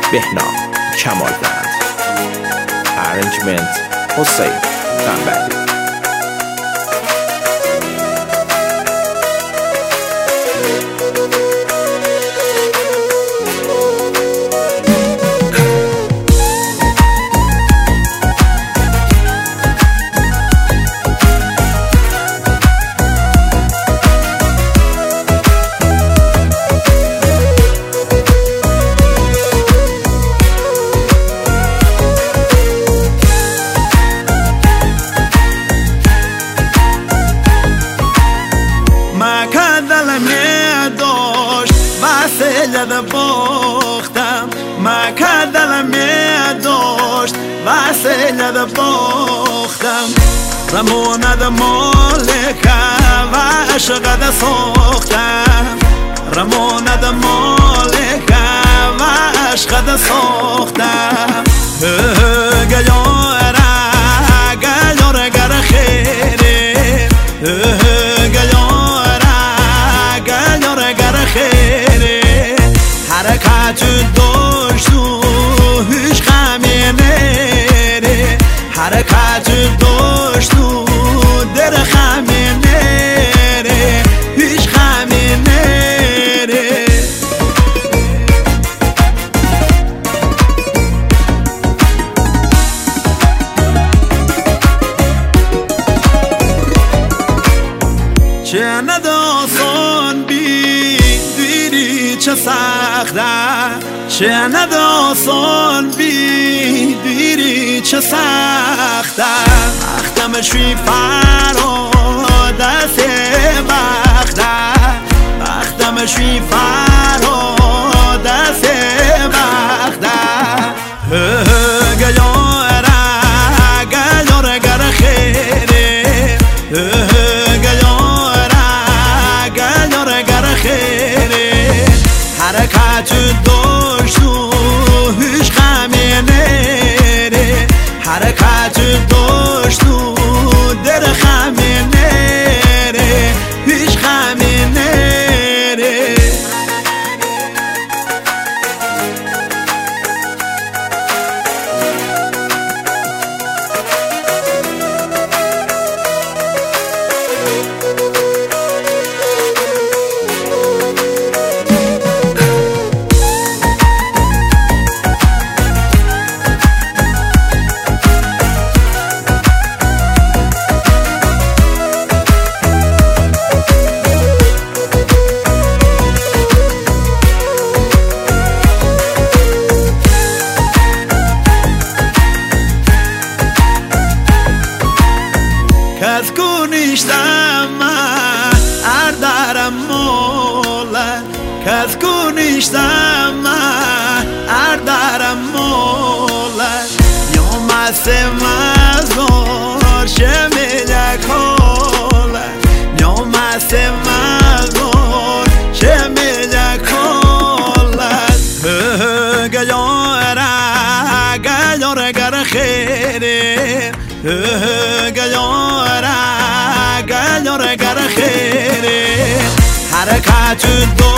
بهنام کمالوند. Arrangement حسین قنبری. دل باختم مکه دلم داشت وسیله باختم رموند مالکه و عشق ساختم رموند مالکه و عشق ساختم گیاره گیاره گر خیره گیاره گیاره گر خیره حرکت داشت و هیچ غمی نره حرکت داشت و در غمی نره هیچ غمی نره چه نداستان چه سخته چه نداستان بیدیری چه سخته وقتم شوی فراد دست وقته وقتم شوی فراد دست وقته گیاره گیاره گر خیره گیاره گیاره گر خیره حرکت داشت و هیچ غمی نره حرکت داشت و در غمی نره هیچ غمی نره کس کنیشتم من اردارم مولا کس کنیشتم من اردارم مولا یا مسته مزار شمیل کولا یا مسته مزار شمیل کولا گیاره گیاره گر خیره گیاره گیاره گر خیره حرکت